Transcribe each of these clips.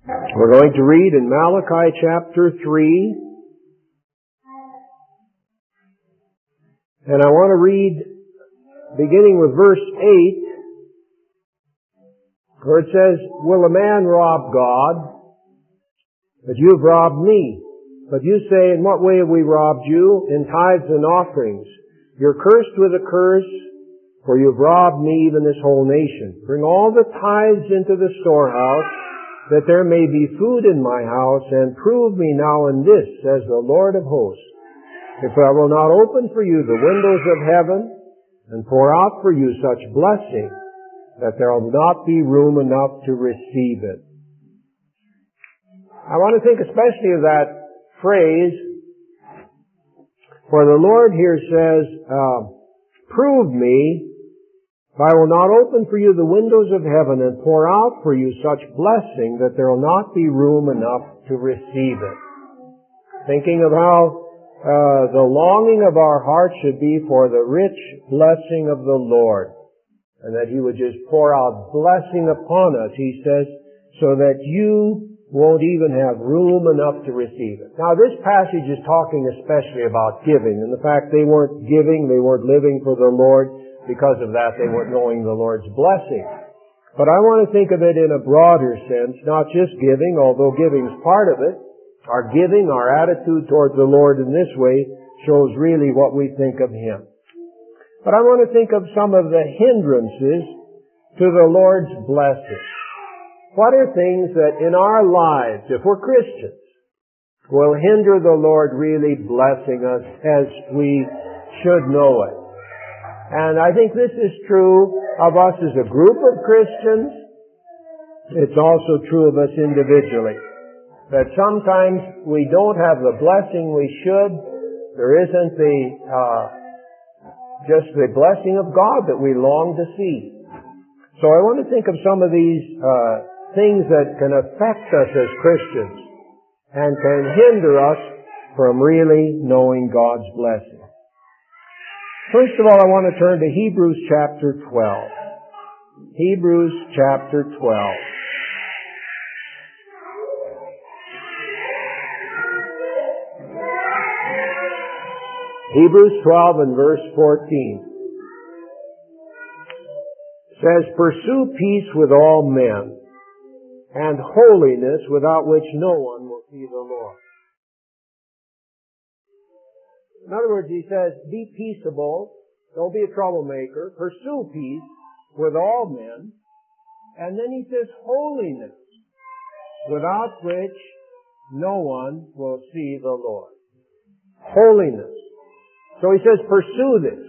We're going to read in Malachi chapter 3. And I want to read beginning with verse 8, where it says, "Will a man rob God? But you have robbed me. But you say, in what way have we robbed you? In tithes and offerings. You're cursed with a curse, for you have robbed me, even this whole nation. Bring all the tithes into the storehouse, that there may be food in my house, and prove me now in this, says the Lord of hosts, if I will not open for you the windows of heaven, and pour out for you such blessing, that there will not be room enough to receive it." I want to think especially of that phrase, for the Lord here says, "Prove me, if I will not open for you the windows of heaven and pour out for you such blessing that there will not be room enough to receive it." Thinking of how the longing of our heart should be for the rich blessing of the Lord, and that He would just pour out blessing upon us, He says, so that you won't even have room enough to receive it. Now, this passage is talking especially about giving, and the fact they weren't giving, they weren't living for the Lord. Because of that, they weren't knowing the Lord's blessing. But I want to think of it in a broader sense, not just giving, although giving's part of it. Our giving, our attitude towards the Lord in this way, shows really what we think of Him. But I want to think of some of the hindrances to the Lord's blessing. What are things that in our lives, if we're Christians, will hinder the Lord really blessing us as we should know it? And I think this is true of us as a group of Christians. It's also true of us individually. That sometimes we don't have the blessing we should. There isn't just the blessing of God that we long to see. So I want to think of some of these things that can affect us as Christians and can hinder us from really knowing God's blessing. First of all, I want to turn to Hebrews chapter 12. Hebrews chapter 12. Hebrews 12 and verse 14 says, "Pursue peace with all men, and holiness, without which no one will see the Lord." In other words, he says, be peaceable, don't be a troublemaker, pursue peace with all men, and then he says holiness, without which no one will see the Lord. Holiness. So he says, pursue this.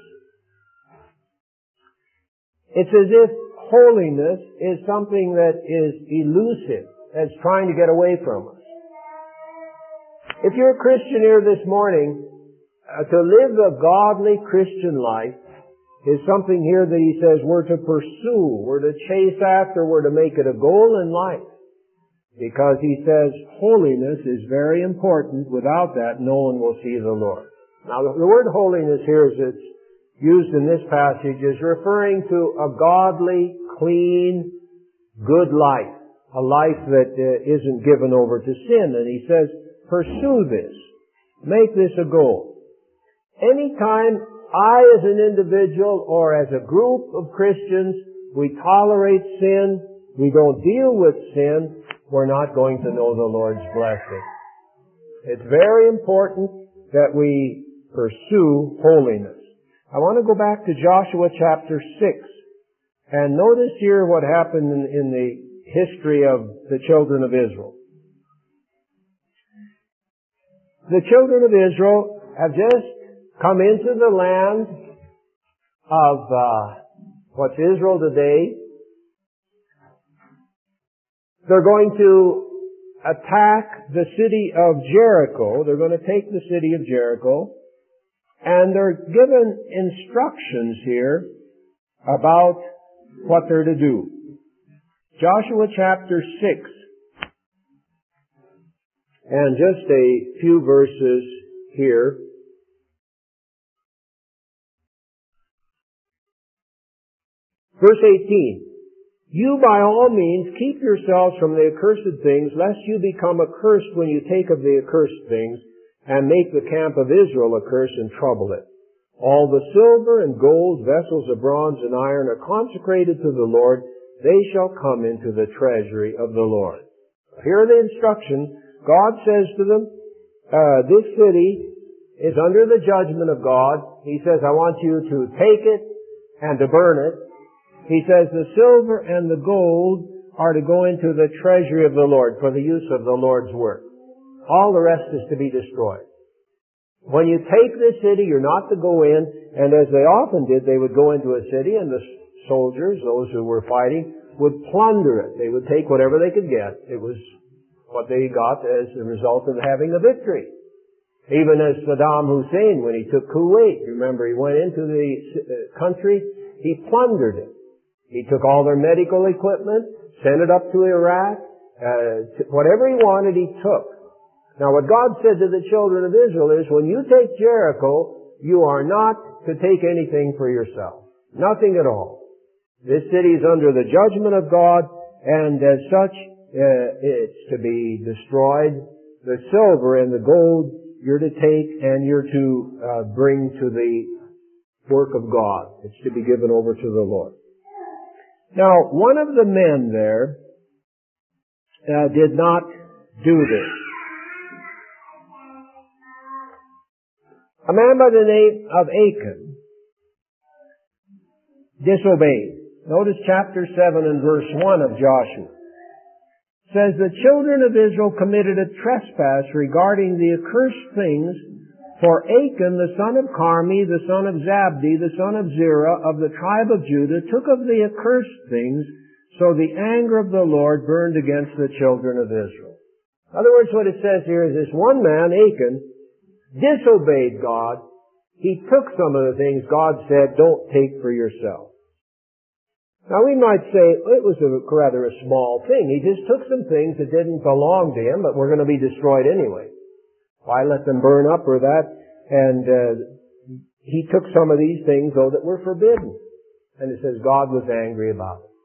It's as if holiness is something that is elusive, that's trying to get away from us. If you're a Christian here this morning, to live a godly Christian life is something here that he says we're to pursue, we're to chase after, we're to make it a goal in life. Because he says holiness is very important. Without that, no one will see the Lord. Now, the word holiness here, as it's used in this passage, is referring to a godly, clean, good life. A life that isn't given over to sin. And he says, pursue this. Make this a goal. Anytime I, as an individual or as a group of Christians, we tolerate sin, we don't deal with sin, we're not going to know the Lord's blessing. It's very important that we pursue holiness. I want to go back to Joshua chapter 6 and notice here what happened in the history of the children of Israel. The children of Israel have just come into the land of what's Israel today. They're going to attack the city of Jericho. They're going to take the city of Jericho. And they're given instructions here about what they're to do. Joshua chapter 6. And just a few verses here. Verse 18. You by all means keep yourselves from the accursed things, lest you become accursed when you take of the accursed things, and make the camp of Israel accursed and trouble it. All the silver and gold, vessels of bronze and iron are consecrated to the Lord. They shall come into the treasury of the Lord. Here are the instructions. God says to them, this city is under the judgment of God. He says, I want you to take it and to burn it. He says the silver and the gold are to go into the treasury of the Lord for the use of the Lord's work. All the rest is to be destroyed. When you take this city, you're not to go in, and as they often did, they would go into a city and the soldiers, those who were fighting, would plunder it. They would take whatever they could get. It was what they got as a result of having a victory. Even as Saddam Hussein, when he took Kuwait, remember, he went into the country, he plundered it. He took all their medical equipment, sent it up to Iraq, whatever he wanted, he took. Now what God said to the children of Israel is, when you take Jericho, you are not to take anything for yourself. Nothing at all. This city is under the judgment of God, and as such, it's to be destroyed. The silver and the gold you're to take and you're to bring to the work of God. It's to be given over to the Lord. Now, one of the men there did not do this. A man by the name of Achan disobeyed. Notice chapter 7 and verse 1 of Joshua. It says, the children of Israel committed a trespass regarding the accursed things, for Achan, the son of Carmi, the son of Zabdi, the son of Zerah, of the tribe of Judah, took of the accursed things, so the anger of the Lord burned against the children of Israel. In other words, what it says here is this one man, Achan, disobeyed God. He took some of the things God said, don't take for yourself. Now we might say it was rather a small thing. He just took some things that didn't belong to him, but were going to be destroyed anyway. Why let them burn up or that? And he took some of these things, though, that were forbidden. And it says God was angry about it.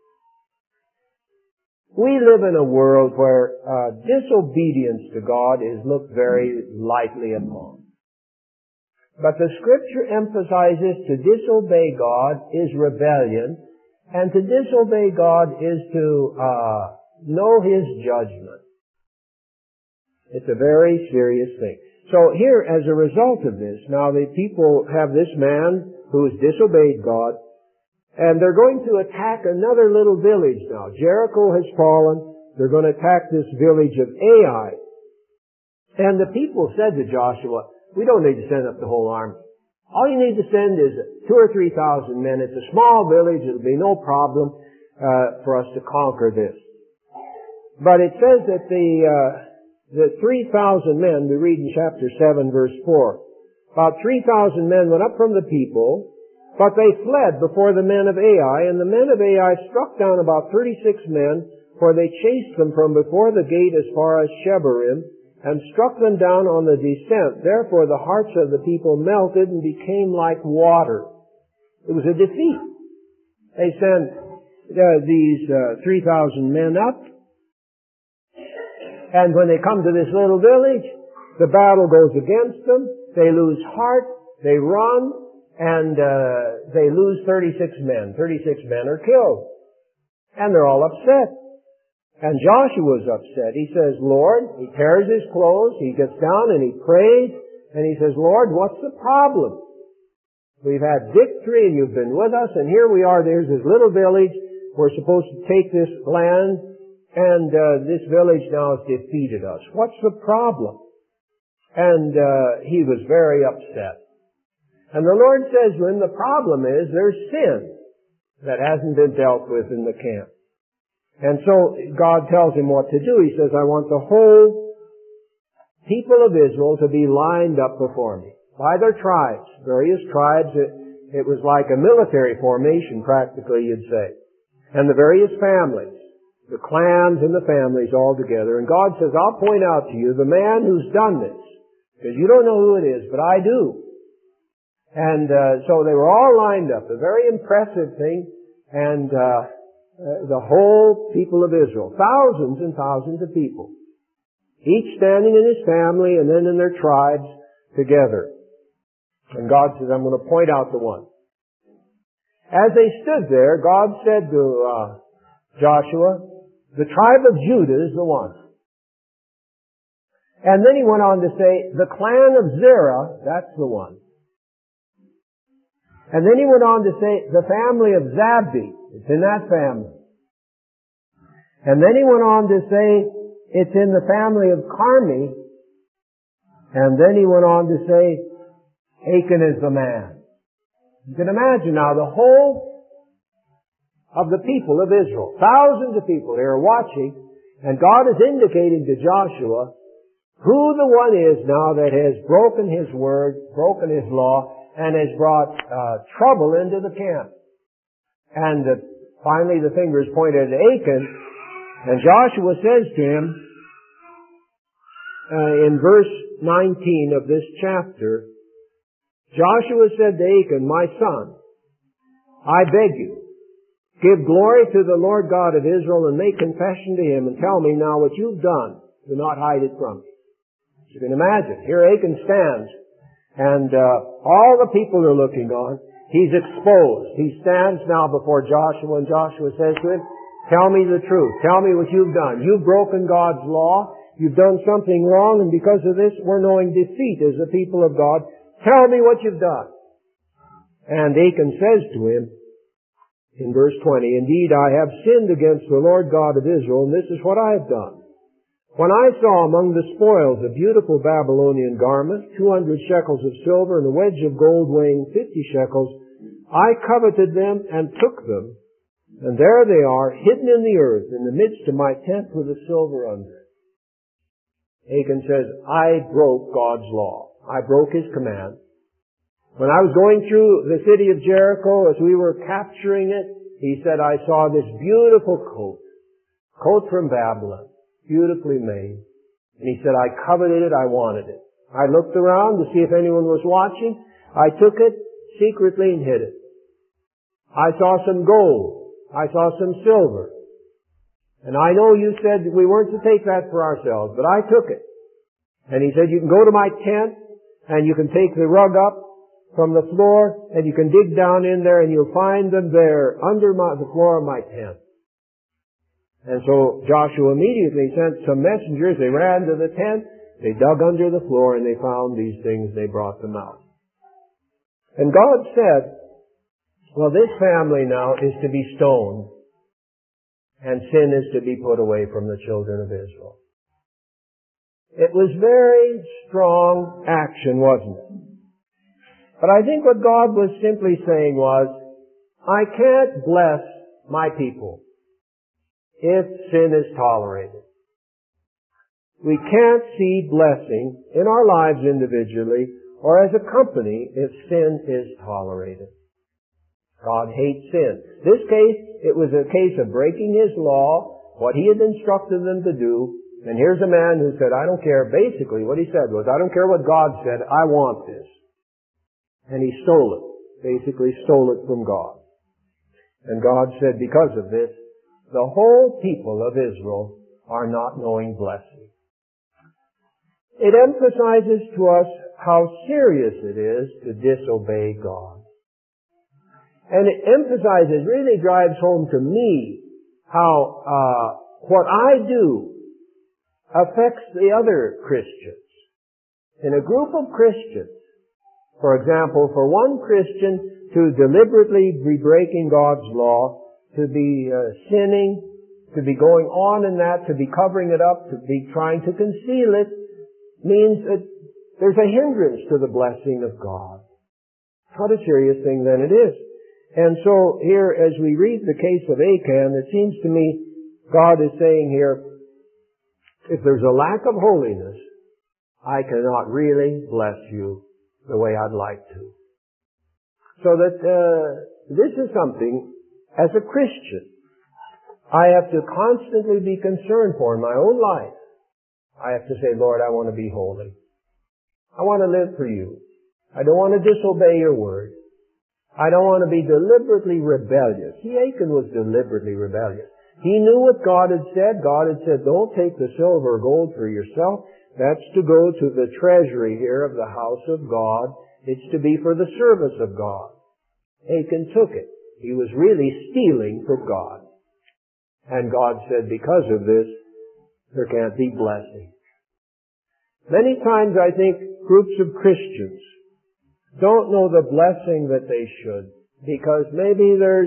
We live in a world where disobedience to God is looked very lightly upon. But the Scripture emphasizes to disobey God is rebellion, and to disobey God is to know His judgment. It's a very serious thing. So here, as a result of this, now the people have this man who has disobeyed God, and they're going to attack another little village now. Jericho has fallen. They're going to attack this village of Ai. And the people said to Joshua, we don't need to send up the whole army. All you need to send is 2,000 or 3,000 men. It's a small village. It'll be no problem for us to conquer this. But it says that the 3,000 men, we read in chapter 7, verse 4, about 3,000 men went up from the people, but they fled before the men of Ai, and the men of Ai struck down about 36 men, for they chased them from before the gate as far as Shebarim, and struck them down on the descent. Therefore the hearts of the people melted and became like water. It was a defeat. They sent these 3,000 men up, and when they come to this little village, the battle goes against them. They lose heart, they run, and they lose 36 men. 36 men are killed. And they're all upset. And Joshua's upset. He says, Lord, he tears his clothes, he gets down and he prays, and he says, Lord, what's the problem? We've had victory and you've been with us, and here we are, there's this little village, we're supposed to take this land, and this village now has defeated us. What's the problem? And he was very upset. And the Lord says to him, the problem is there's sin that hasn't been dealt with in the camp. And so God tells him what to do. He says, I want the whole people of Israel to be lined up before me. By their tribes, various tribes. It was like a military formation, practically, you'd say. And the various families, the clans and the families all together. And God says, I'll point out to you the man who's done this. Because you don't know who it is, but I do. And so they were all lined up, a very impressive thing. And the whole people of Israel. Thousands and thousands of people. Each standing in his family and then in their tribes together. And God says, I'm going to point out the one. As they stood there, God said to Joshua, the tribe of Judah is the one. And then he went on to say, the clan of Zerah, that's the one. And then he went on to say, the family of Zabdi, it's in that family. And then he went on to say, it's in the family of Carmi. And then he went on to say, Achan is the man. You can imagine now the whole of the people of Israel, thousands of people, they are watching, and God is indicating to Joshua who the one is now that has broken his word, broken his law, and has brought trouble into the camp. And finally the finger is pointed at Achan, and Joshua says to him, in verse 19 of this chapter, Joshua said to Achan, my son, I beg you, give glory to the Lord God of Israel and make confession to him and tell me now what you've done. Do not hide it from me. You can imagine. Here Achan stands and all the people are looking on. He's exposed. He stands now before Joshua and Joshua says to him, tell me the truth. Tell me what you've done. You've broken God's law. You've done something wrong, and because of this we're knowing defeat as the people of God. Tell me what you've done. And Achan says to him, in verse 20, indeed I have sinned against the Lord God of Israel, and this is what I have done. When I saw among the spoils a beautiful Babylonian garment, 200 shekels of silver, and a wedge of gold weighing 50 shekels, I coveted them and took them, and there they are, hidden in the earth, in the midst of my tent with the silver under. Achan says, I broke God's law. I broke his command. When I was going through the city of Jericho, as we were capturing it, he said, I saw this beautiful coat from Babylon, beautifully made. And he said, I coveted it, I wanted it. I looked around to see if anyone was watching. I took it secretly and hid it. I saw some gold. I saw some silver. And I know you said we weren't to take that for ourselves, but I took it. And he said, you can go to my tent, and you can take the rug up from the floor, and you can dig down in there, and you'll find them there under the floor of my tent. And so Joshua immediately sent some messengers. They ran to the tent, they dug under the floor, and they found these things. They brought them out. And God said, well, this family now is to be stoned, and sin is to be put away from the children of Israel. It was very strong action, wasn't it? But I think what God was simply saying was, I can't bless my people if sin is tolerated. We can't see blessing in our lives individually or as a company if sin is tolerated. God hates sin. This case, it was a case of breaking His law, what He had instructed them to do. And here's a man who said, I don't care. Basically, what he said was, I don't care what God said, I want this. And he stole it. Basically stole it from God. And God said, because of this, the whole people of Israel are not knowing blessing. It emphasizes to us how serious it is to disobey God. And it emphasizes, really drives home to me, how what I do affects the other Christians. In a group of Christians, for example, for one Christian to deliberately be breaking God's law, to be sinning, to be going on in that, to be covering it up, to be trying to conceal it, means that there's a hindrance to the blessing of God. What a serious thing then it is. And so here, as we read the case of Achan, it seems to me God is saying here, if there's a lack of holiness, I cannot really bless you the way I'd like to. So that this is something, as a Christian, I have to constantly be concerned for in my own life. I have to say, Lord, I want to be holy. I want to live for you. I don't want to disobey your word. I don't want to be deliberately rebellious. See, Achan was deliberately rebellious. He knew what God had said. God had said, don't take the silver or gold for yourself. That's to go to the treasury here of the house of God. It's to be for the service of God. Achan took it. He was really stealing from God. And God said, because of this, there can't be blessing. Many times I think groups of Christians don't know the blessing that they should, because maybe there's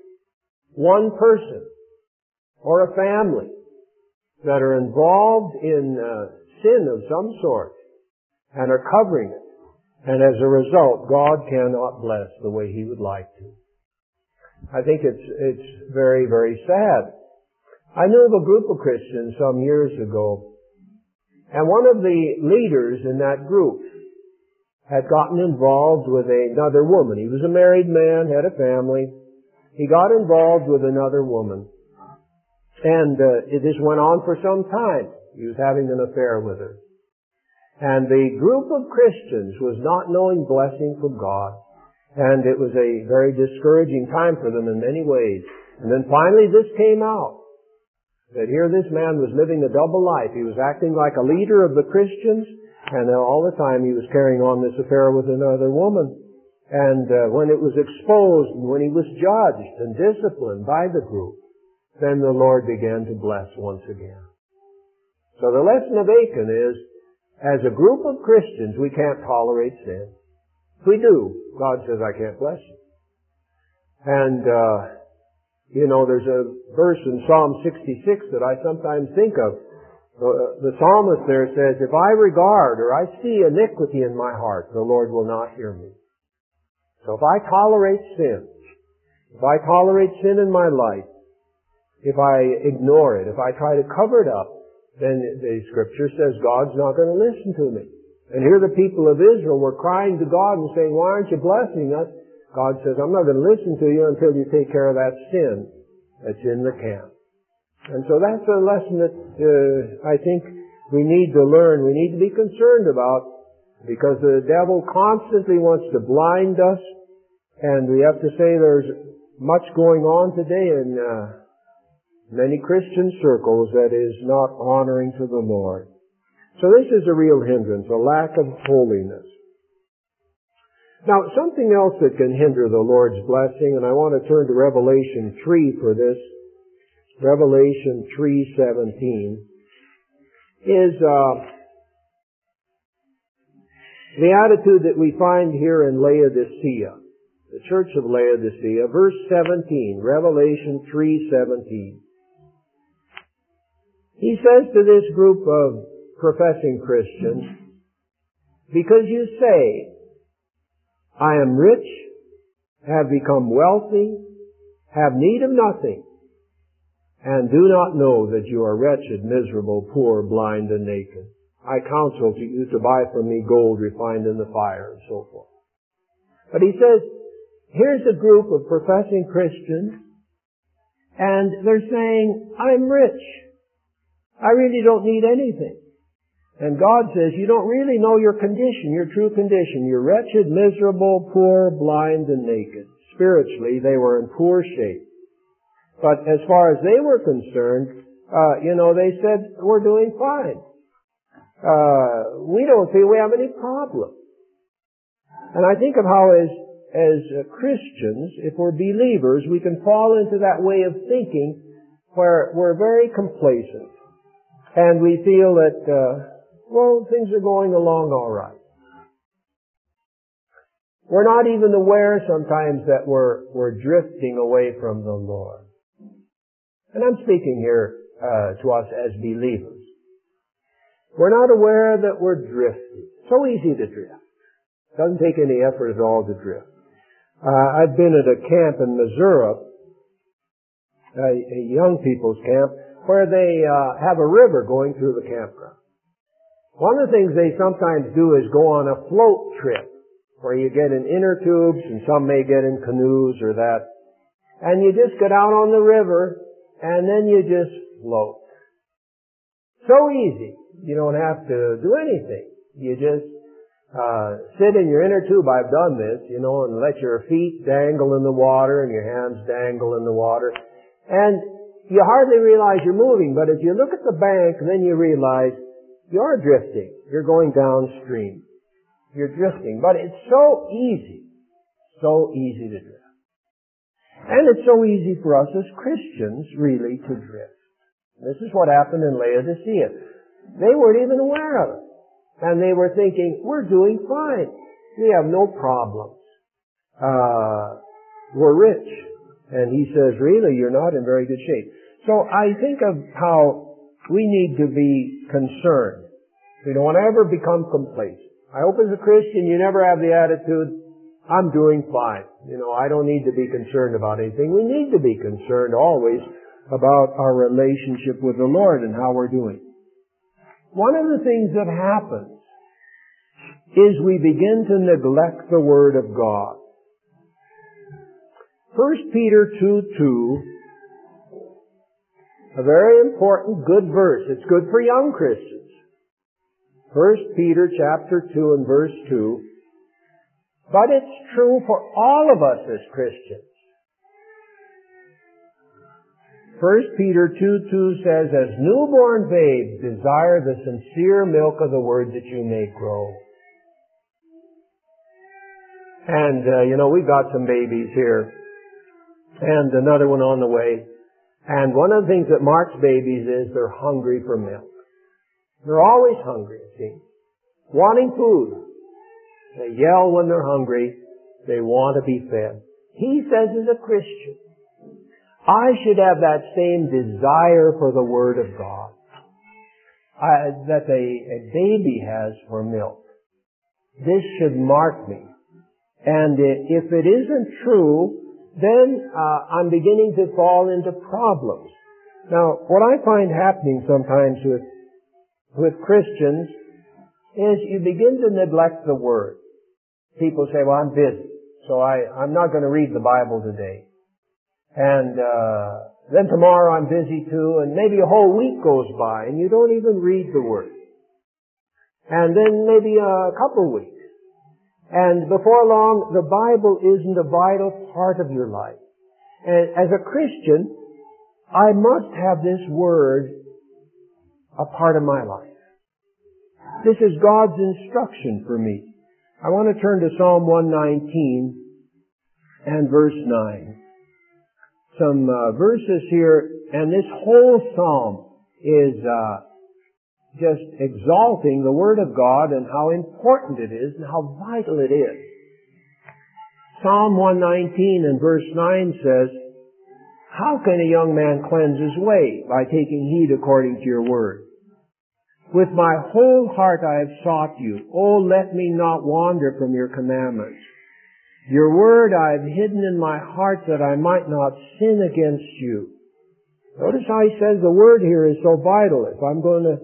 one person or a family that are involved in sin of some sort and are covering it. And as a result, God cannot bless the way He would like to. I think it's very, very sad. I knew of a group of Christians some years ago, and one of the leaders in that group had gotten involved with another woman. He was a married man, had a family. He got involved with another woman. And this went on for some time. He was having an affair with her. And the group of Christians was not knowing blessing from God. And it was a very discouraging time for them in many ways. And then finally this came out. That here this man was living a double life. He was acting like a leader of the Christians, and all the time he was carrying on this affair with another woman. And when it was exposed, and when he was judged and disciplined by the group, then the Lord began to bless once again. So the lesson of Achan is, as a group of Christians, we can't tolerate sin. If we do, God says, I can't bless you. And, there's a verse in Psalm 66 that I sometimes think of. The psalmist there says, if I regard or I see iniquity in my heart, the Lord will not hear me. So if I tolerate sin in my life, if I ignore it, if I try to cover it up, then the Scripture says God's not going to listen to me. And here the people of Israel were crying to God and saying, why aren't you blessing us? God says, I'm not going to listen to you until you take care of that sin that's in the camp. And so that's a lesson that I think we need to learn, we need to be concerned about, because the devil constantly wants to blind us, and we have to say there's much going on today in many Christian circles that is not honoring to the Lord. So this is a real hindrance, a lack of holiness. Now, something else that can hinder the Lord's blessing, and I want to turn to Revelation 3 for this, Revelation 3:17, is the attitude that we find here in Laodicea, the church of Laodicea, verse 17, Revelation 3:17. He says to this group of professing Christians, because you say, I am rich, have become wealthy, have need of nothing, and do not know that you are wretched, miserable, poor, blind, and naked. I counsel to you to buy from me gold refined in the fire, and so forth. But he says, here's a group of professing Christians, and they're saying, I'm rich. I really don't need anything. And God says, you don't really know your condition, your true condition. You're wretched, miserable, poor, blind, and naked. Spiritually, they were in poor shape. But as far as they were concerned, they said, we're doing fine. We don't feel we have any problem. And I think of how as Christians, if we're believers, we can fall into that way of thinking where we're very complacent. And we feel that, things are going along all right. We're not even aware sometimes that we're drifting away from the Lord. And I'm speaking here to us as believers. We're not aware that we're drifting. So easy to drift. Doesn't take any effort at all to drift. I've been at a camp in Missouri, a young people's camp, where they have a river going through the campground. One of the things they sometimes do is go on a float trip, where you get in inner tubes, and some may get in canoes or that. And you just get out on the river, and then you just float. So easy. You don't have to do anything. You just sit in your inner tube. I've done this, and let your feet dangle in the water and your hands dangle in the water. And you hardly realize you're moving, but if you look at the bank, then you realize you're drifting. You're going downstream. You're drifting. But it's so easy to drift. And it's so easy for us as Christians, really, to drift. This is what happened in Laodicea. They weren't even aware of it. And they were thinking, we're doing fine. We have no problems. We're rich. And he says, really, you're not in very good shape. So I think of how we need to be concerned. We don't want to ever become complacent. I hope as a Christian you never have the attitude, I'm doing fine. I don't need to be concerned about anything. We need to be concerned always about our relationship with the Lord and how we're doing. One of the things that happens is we begin to neglect the Word of God. 1 Peter 2:2, a very important, good verse. It's good for young Christians. 1 Peter chapter 2 and verse 2. But it's true for all of us as Christians. 1 Peter 2:2 says, as newborn babes, desire the sincere milk of the Word that you may grow. And, we've got some babies here. And another one on the way. And one of the things that marks babies is they're hungry for milk. They're always hungry, it seems. Wanting food. They yell when they're hungry. They want to be fed. He says as a Christian, I should have that same desire for the Word of God that a baby has for milk. This should mark me. And if it isn't true, then I'm beginning to fall into problems. Now, what I find happening sometimes with Christians is you begin to neglect the Word. People say, well, I'm busy, so I'm not going to read the Bible today. And then tomorrow I'm busy too, and maybe a whole week goes by and you don't even read the Word. And then maybe a couple weeks. And before long, the Bible isn't a vital part of your life. And as a Christian, I must have this Word a part of my life. This is God's instruction for me. I want to turn to Psalm 119 and verse 9. Some verses here, and this whole psalm is just exalting the Word of God and how important it is and how vital it is. Psalm 119 and verse 9 says, how can a young man cleanse his way? By taking heed according to your word. With my whole heart I have sought you. Oh, let me not wander from your commandments. Your word I have hidden in my heart that I might not sin against you. Notice how he says the word here is so vital. If I'm going to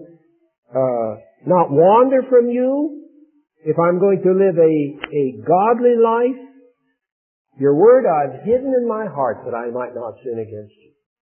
not wander from you, if I'm going to live a godly life, your word I've hidden in my heart that I might not sin against you.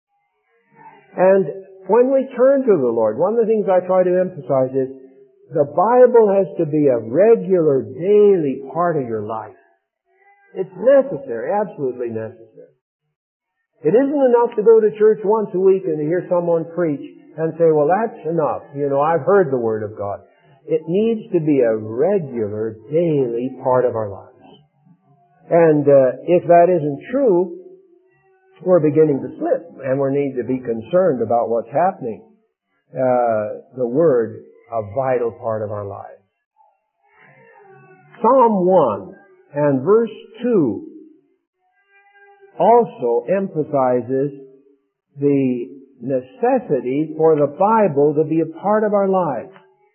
And when we turn to the Lord, one of the things I try to emphasize is the Bible has to be a regular, daily part of your life. It's necessary, absolutely necessary. It isn't enough to go to church once a week and to hear someone preach and say, well, that's enough. I've heard the Word of God. It needs to be a regular, daily part of our lives. And if that isn't true, we're beginning to slip, and we need to be concerned about what's happening. The Word, a vital part of our lives. Psalm 1 and verse 2 also emphasizes the necessity for the Bible to be a part of our lives.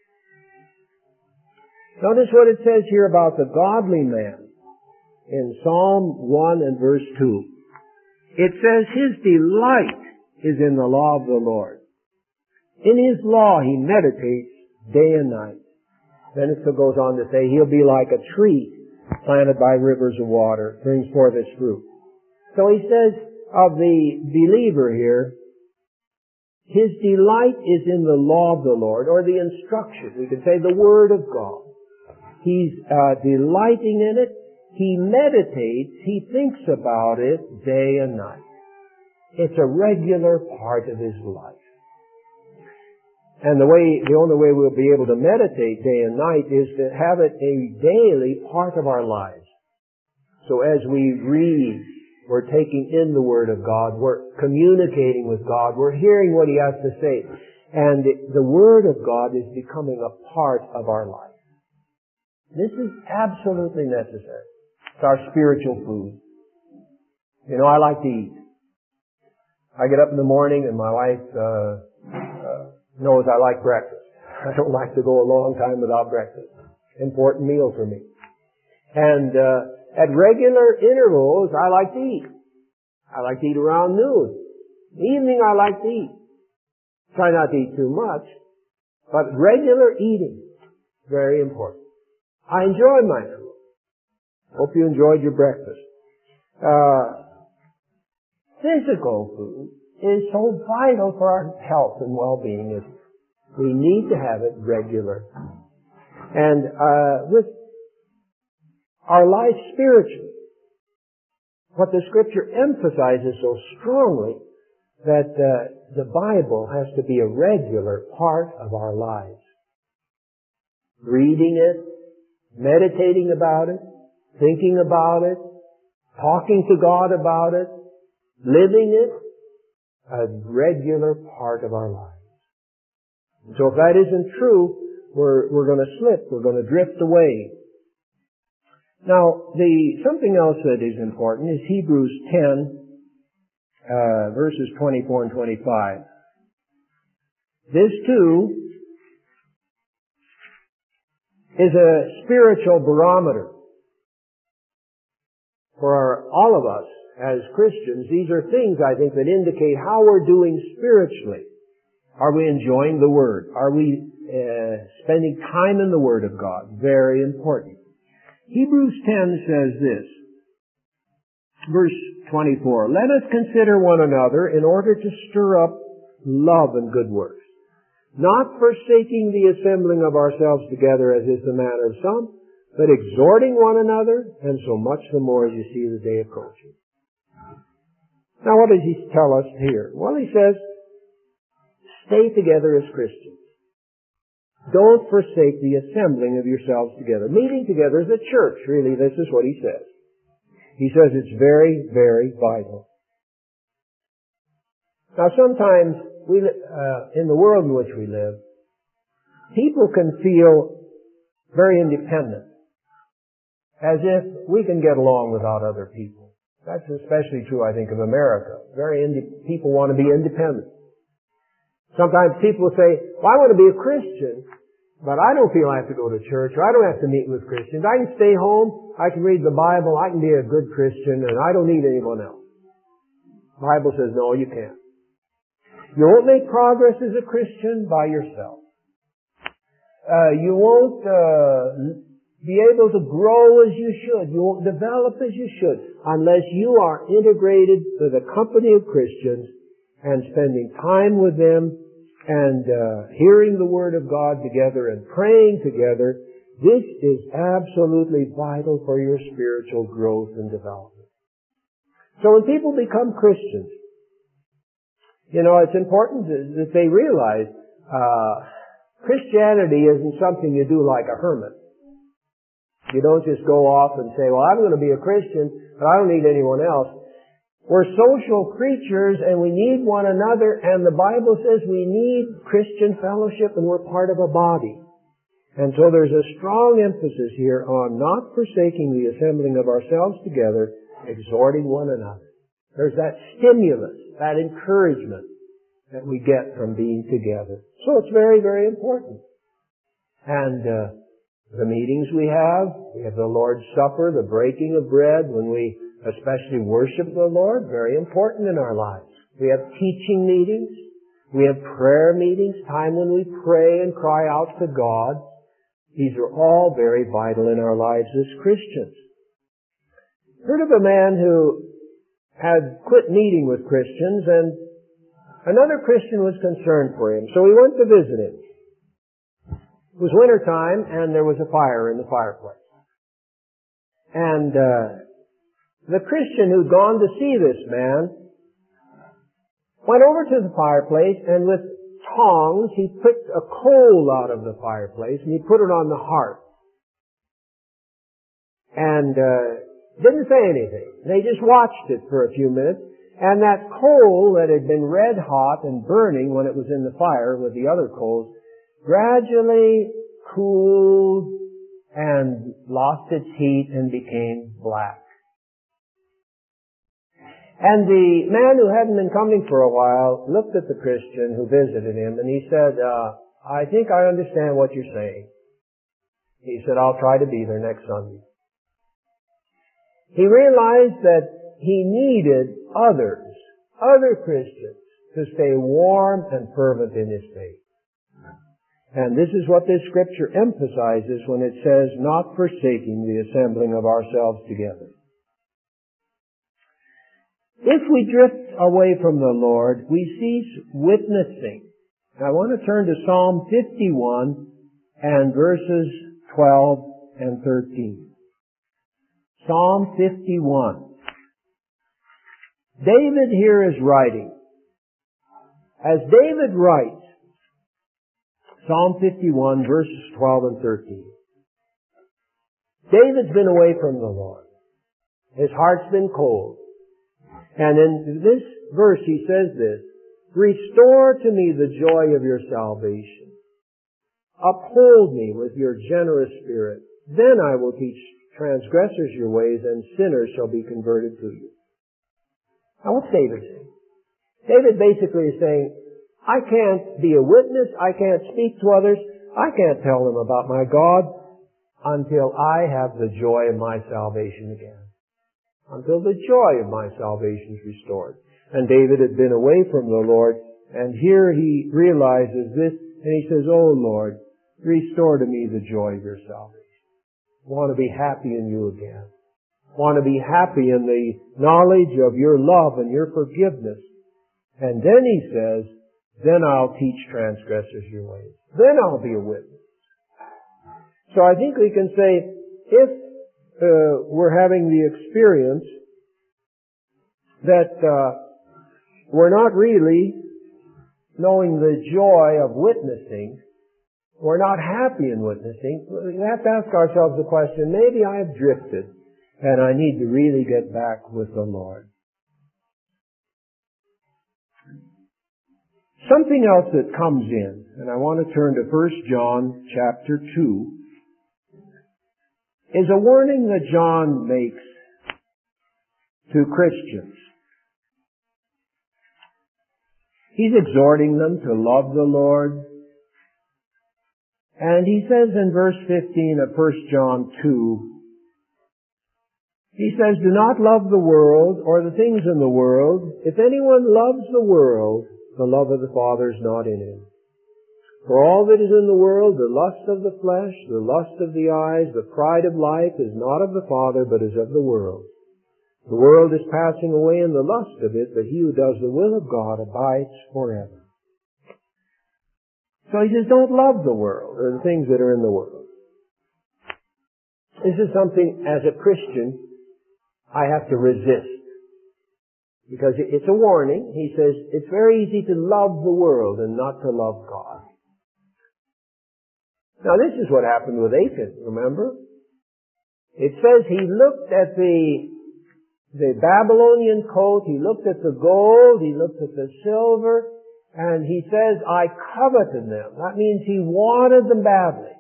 Notice what it says here about the godly man in Psalm 1 and verse 2. It says, his delight is in the law of the Lord. In his law he meditates day and night. Then it goes on to say, he'll be like a tree planted by rivers of water, brings forth its fruit. So he says of the believer here, his delight is in the law of the Lord, or the instruction. We could say the Word of God. He's delighting in it. He meditates. He thinks about it day and night. It's a regular part of his life. And the only way we'll be able to meditate day and night is to have it a daily part of our lives. So as we read, we're taking in the Word of God, we're communicating with God, we're hearing what He has to say, and the Word of God is becoming a part of our life. This is absolutely necessary. It's our spiritual food. You know, I like to eat. I get up in the morning and my wife knows I like breakfast. I don't like to go a long time without breakfast. Important meal for me. And at regular intervals, I like to eat. I like to eat around noon. In the evening, I like to eat. Try not to eat too much, but regular eating, very important. I enjoy my food. Hope you enjoyed your breakfast. Physical food is so vital for our health and well-being. We need to have it regular. And with our life spiritually, what the Scripture emphasizes so strongly, that the Bible has to be a regular part of our lives. Reading it, meditating about it, thinking about it, talking to God about it, living it, a regular part of our lives. So if that isn't true, we're going to slip, we're going to drift away. Now, something else that is important is Hebrews 10, verses 24 and 25. This too is a spiritual barometer for all of us as Christians. These are things, I think, that indicate how we're doing spiritually. Are we enjoying the Word? Are we spending time in the Word of God? Very important. Hebrews 10 says this, verse 24, "Let us consider one another in order to stir up love and good works, not forsaking the assembling of ourselves together as is the manner of some, but exhorting one another, and so much the more as you see the day approaching." Now what does he tell us here? Well, he says, stay together as Christians. Don't forsake the assembling of yourselves together. Meeting together as a church, really, this is what he says. He says it's very, very vital. Now sometimes, in the world in which we live, people can feel very independent, as if we can get along without other people. That's especially true, I think, of America. People want to be independent. Sometimes people say, well, I want to be a Christian, but I don't feel I have to go to church, or I don't have to meet with Christians. I can stay home, I can read the Bible, I can be a good Christian, and I don't need anyone else. The Bible says, no, you can't. You won't make progress as a Christian by yourself. You won't be able to grow as you should. You won't develop as you should unless you are integrated with a company of Christians and spending time with them and hearing the Word of God together and praying together. This is absolutely vital for your spiritual growth and development. So when people become Christians, it's important that they realize Christianity isn't something you do like a hermit. You don't just go off and say, well, I'm going to be a Christian, but I don't need anyone else. We're social creatures and we need one another, and the Bible says we need Christian fellowship and we're part of a body. And so there's a strong emphasis here on not forsaking the assembling of ourselves together, exhorting one another. There's that stimulus, that encouragement that we get from being together. So it's very, very important. And the meetings we have the Lord's Supper, the breaking of bread, when we especially worship the Lord, very important in our lives. We have teaching meetings. We have prayer meetings, time when we pray and cry out to God. These are all very vital in our lives as Christians. Heard of a man who had quit meeting with Christians, and another Christian was concerned for him, so he went to visit him. It was winter time, and there was a fire in the fireplace. And the Christian who'd gone to see this man went over to the fireplace, and with tongs he picked a coal out of the fireplace, and he put it on the hearth. And didn't say anything. They just watched it for a few minutes, and that coal that had been red hot and burning when it was in the fire with the other coals gradually cooled and lost its heat and became black. And the man who hadn't been coming for a while looked at the Christian who visited him, and he said, I think I understand what you're saying. He said, I'll try to be there next Sunday. He realized that he needed other Christians, to stay warm and fervent in his faith. And this is what this scripture emphasizes when it says, not forsaking the assembling of ourselves together. If we drift away from the Lord, we cease witnessing. I want to turn to Psalm 51 and verses 12 and 13. Psalm 51. David here is writing. As David writes, Psalm 51 verses 12 and 13. David's been away from the Lord. His heart's been cold. And in this verse he says this, restore to me the joy of your salvation. Uphold me with your generous spirit. Then I will teach transgressors your ways, and sinners shall be converted to you. Now what's David saying? David basically is saying, I can't be a witness, I can't speak to others, I can't tell them about my God until I have the joy of my salvation again. Until the joy of my salvation is restored. And David had been away from the Lord, and here he realizes this, and he says, oh Lord, restore to me the joy of your salvation. I want to be happy in you again. I want to be happy in the knowledge of your love and your forgiveness. And then he says, then I'll teach transgressors your ways. Then I'll be a witness. So I think we can say, if we're having the experience that we're not really knowing the joy of witnessing, we're not happy in witnessing, we have to ask ourselves the question, maybe I have drifted and I need to really get back with the Lord. Something else that comes in, and I want to turn to 1 John chapter 2, is a warning that John makes to Christians. He's exhorting them to love the Lord. And he says in verse 15 of 1 John 2, he says, do not love the world or the things in the world. If anyone loves the world, the love of the Father is not in him. For all that is in the world, the lust of the flesh, the lust of the eyes, the pride of life, is not of the Father, but is of the world. The world is passing away in the lust of it, but he who does the will of God abides forever. So he says, don't love the world or the things that are in the world. This is something, as a Christian, I have to resist. Because it's a warning. He says, it's very easy to love the world and not to love God. Now this is what happened with Achan, remember? It says he looked at the Babylonian coat, he looked at the gold, he looked at the silver, and he says, I coveted them. That means he wanted them badly.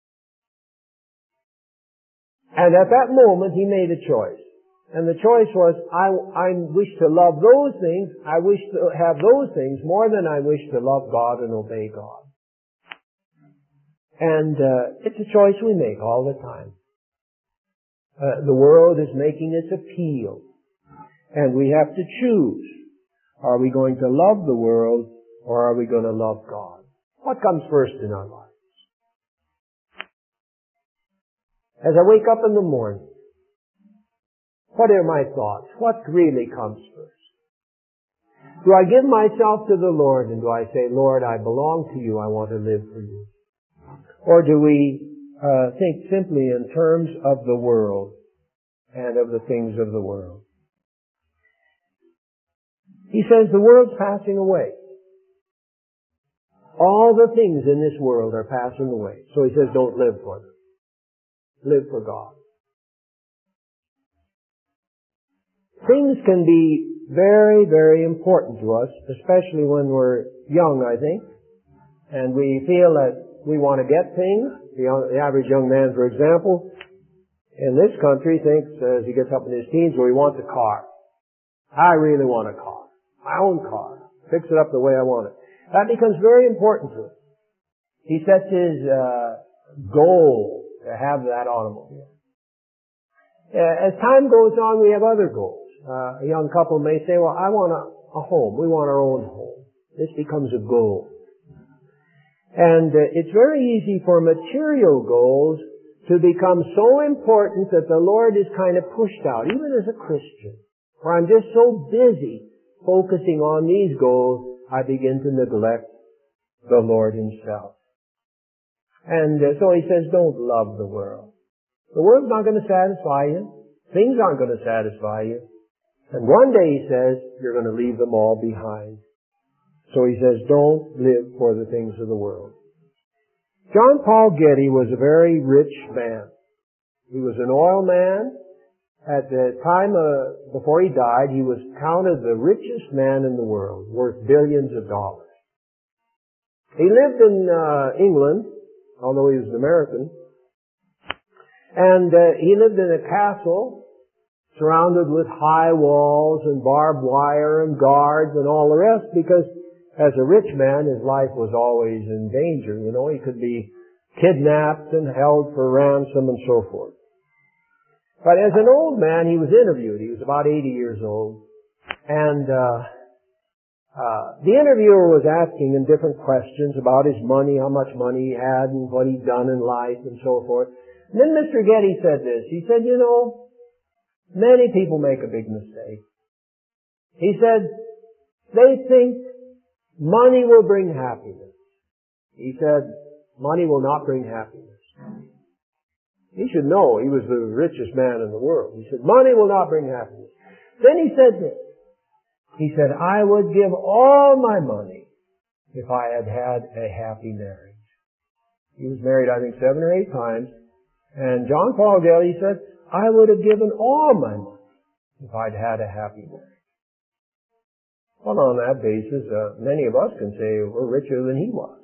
And at that moment he made a choice. And the choice was, I wish to love those things, I wish to have those things more than I wish to love God and obey God. And it's a choice we make all the time. The world is making its appeal. And we have to choose. Are we going to love the world or are we going to love God? What comes first in our lives? As I wake up in the morning, what are my thoughts? What really comes first? Do I give myself to the Lord and do I say, Lord, I belong to you, I want to live for you? Or do we think simply in terms of the world and of the things of the world? He says the world's passing away. All the things in this world are passing away. So he says don't live for them. Live for God. Things can be very, very important to us, especially when we're young, I think. And we feel that we want to get things. The average young man, for example, in this country thinks as he gets up in his teens, well, he wants a car. I really want a car. My own car. Fix it up the way I want it. That becomes very important to him. He sets his goal to have that automobile. As time goes on, we have other goals. A young couple may say, well, I want a home. We want our own home. This becomes a goal. And it's very easy for material goals to become so important that the Lord is kind of pushed out, even as a Christian. For I'm just so busy focusing on these goals, I begin to neglect the Lord Himself. And so he says, don't love the world. The world's not going to satisfy you. Things aren't going to satisfy you. And one day, he says, you're going to leave them all behind. So he says, don't live for the things of the world. John Paul Getty was a very rich man. He was an oil man. At the time before he died, he was counted the richest man in the world, worth billions of dollars. He lived in England, although he was an American. And he lived in a castle surrounded with high walls and barbed wire and guards and all the rest, because as a rich man, his life was always in danger. You know, he could be kidnapped and held for ransom and so forth. But as an old man, he was interviewed. He was about 80 years old. And the interviewer was asking him different questions about his money, how much money he had, and what he'd done in life, and so forth. And then Mr. Getty said this. He said, you know, many people make a big mistake. He said, they think money will bring happiness. He said, money will not bring happiness. He should know he was the richest man in the world. He said, money will not bring happiness. Then he said this. He said, I would give all my money if I had had a happy marriage. He was married, I think, 7 or 8 times. And John Paul Getty said, I would have given all my money if I'd had a happy marriage. Well, on that basis, many of us can say we're richer than he was.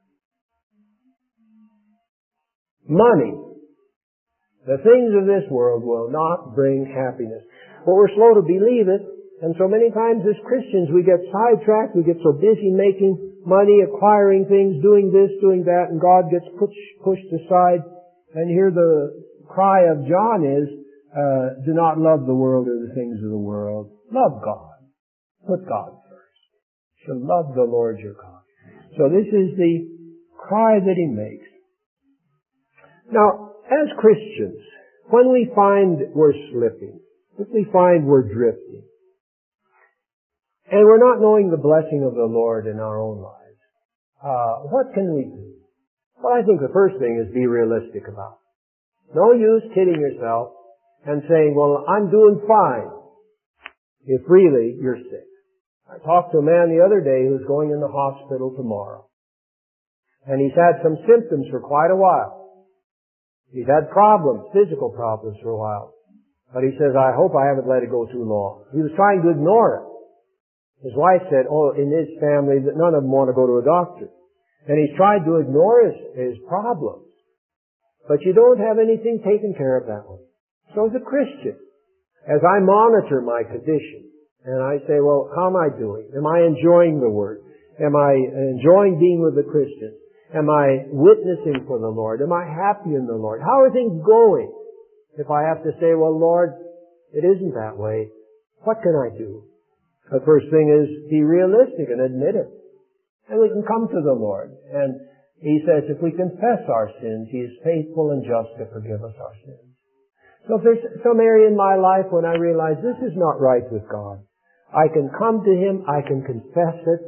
Money. The things of this world will not bring happiness. But we're slow to believe it, and so many times as Christians we get sidetracked, we get so busy making money, acquiring things, doing this, doing that, and God gets pushed aside. And here the cry of John is, do not love the world or the things of the world. Love God. Put God first. You shall love the Lord your God. So this is the cry that he makes. Now, as Christians, when we find we're slipping, if we find we're drifting, and we're not knowing the blessing of the Lord in our own lives, what can we do? Well, I think the first thing is be realistic about it. No use kidding yourself and saying, well, I'm doing fine, if really you're sick. I talked to a man the other day who's going in the hospital tomorrow. And he's had some symptoms for quite a while. He's had problems, physical problems for a while. But he says, I hope I haven't let it go too long. He was trying to ignore it. His wife said, in his family, that none of them want to go to a doctor. And he's tried to ignore his problems. But you don't have anything taken care of that way. So as a Christian, as I monitor my condition, and I say, well, how am I doing? Am I enjoying the Word? Am I enjoying being with the Christians? Am I witnessing for the Lord? Am I happy in the Lord? How are things going? If I have to say, well, Lord, it isn't that way, what can I do? The first thing is be realistic and admit it. And we can come to the Lord. And he says if we confess our sins, he is faithful and just to forgive us our sins. So if there's some area in my life when I realize this is not right with God, I can come to him, I can confess it,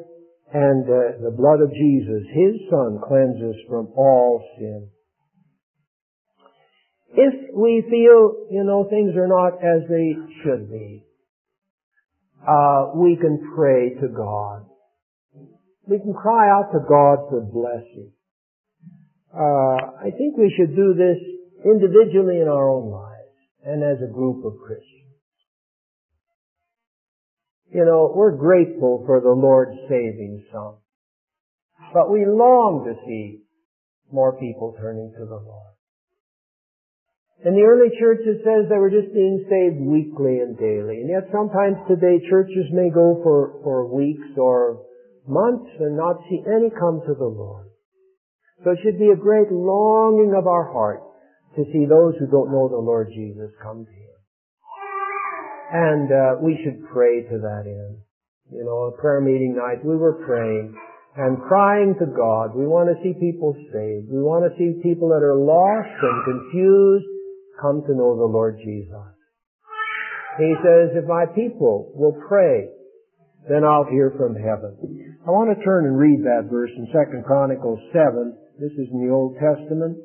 And the blood of Jesus, His Son, cleanses from all sin. If we feel, things are not as they should be, we can pray to God. We can cry out to God for blessing. I think we should do this individually in our own lives and as a group of Christians. We're grateful for the Lord's saving some, but we long to see more people turning to the Lord. In the early church it says they were just being saved weekly and daily, and yet sometimes today churches may go for weeks or months and not see any come to the Lord. So it should be a great longing of our heart to see those who don't know the Lord Jesus come to Him. And we should pray to that end. A prayer meeting night, we were praying and crying to God. We want to see people saved. We want to see people that are lost and confused come to know the Lord Jesus. He says, if my people will pray, then I'll hear from heaven. I want to turn and read that verse in 2 Chronicles 7. This is in the Old Testament.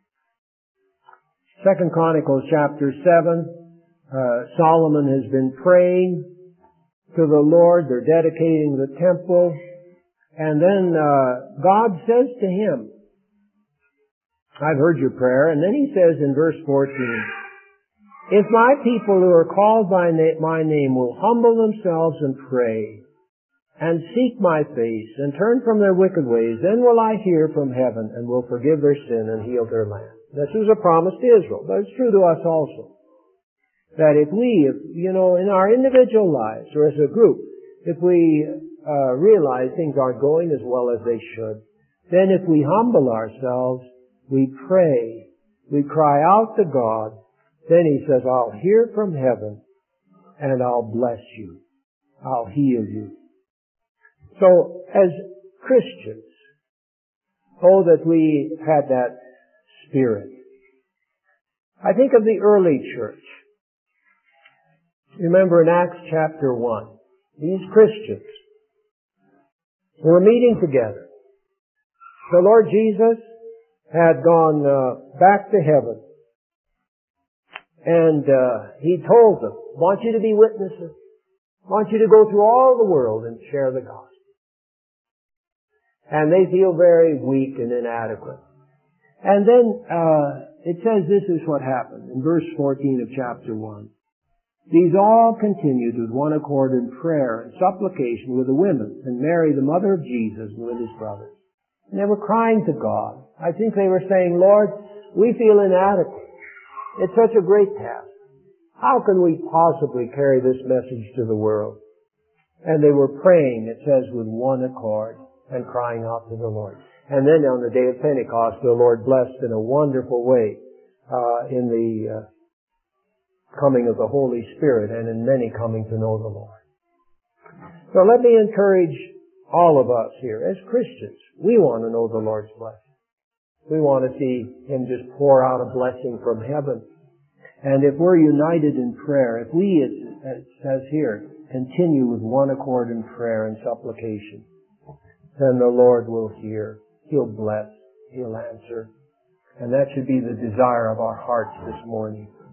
2 Chronicles chapter 7. Solomon has been praying to the Lord. They're dedicating the temple. And then God says to him, I've heard your prayer. And then He says in verse 14, if my people who are called by my name will humble themselves and pray and seek my face and turn from their wicked ways, then will I hear from heaven and will forgive their sin and heal their land. This was a promise to Israel, but it's true to us also. That if we, in our individual lives or as a group, if we realize things aren't going as well as they should, then if we humble ourselves, we pray, we cry out to God, then He says, I'll hear from heaven and I'll bless you. I'll heal you. So, as Christians, that we had that spirit. I think of the early church. Remember in Acts chapter 1, these Christians were meeting together. The Lord Jesus had gone back to heaven. And He told them, I want you to be witnesses. I want you to go through all the world and share the gospel. And they feel very weak and inadequate. And then it says this is what happened in verse 14 of chapter 1. These all continued with one accord in prayer and supplication with the women, and Mary, the mother of Jesus, and with His brothers. And they were crying to God. I think they were saying, Lord, we feel inadequate. It's such a great task. How can we possibly carry this message to the world? And they were praying, it says, with one accord and crying out to the Lord. And then on the day of Pentecost, the Lord blessed in a wonderful way in the coming of the Holy Spirit and in many coming to know the Lord. So let me encourage all of us here as Christians. We want to know the Lord's blessing. We want to see Him just pour out a blessing from heaven. And if we're united in prayer, if we, as it says here, continue with one accord in prayer and supplication, then the Lord will hear. He'll bless. He'll answer. And that should be the desire of our hearts this morning.